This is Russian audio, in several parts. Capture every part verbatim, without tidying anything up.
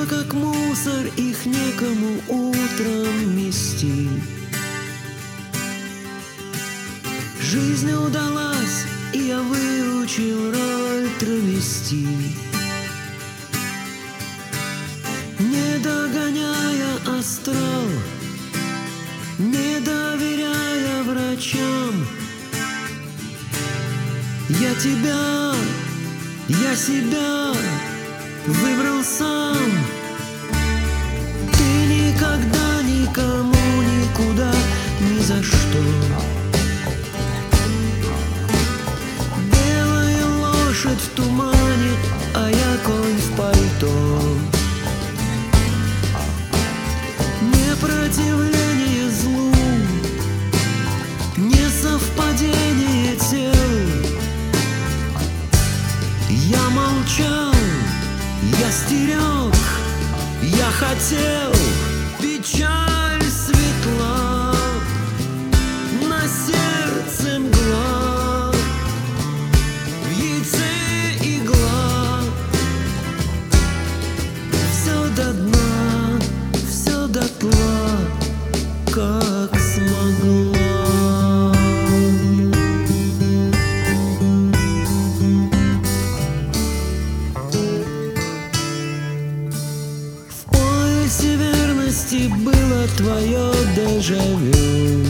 Письма как мусор, их некому утром мести. Жизнь удалась, и я выучил роль травести. Не догоняя астрал, не доверяя врачам, я тебя, я себя выбрал сам. Ты никогда никому никуда ни за что. Белая лошадь в тумане, а я конь в пальто. Непротивление злу, несовпадение тел. Я молчал, я стерег, я хотел. Печаль светла, на сердце мгла, в яйце игла. Все до дна, все дотла, как смогла. Верности было твое дежавю.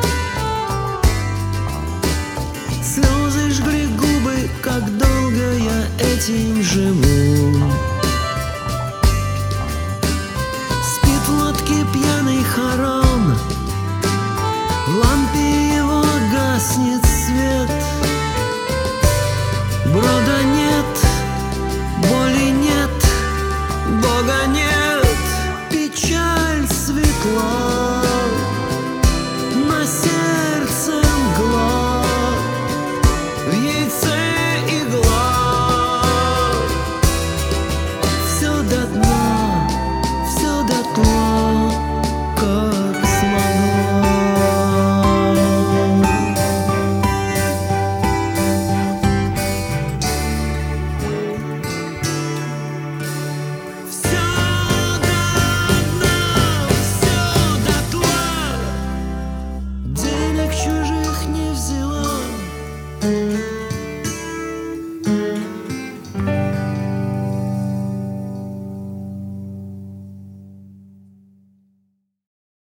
Слезы жгли губы, как долго я этим живу. Спит в лодке пьяный хорал.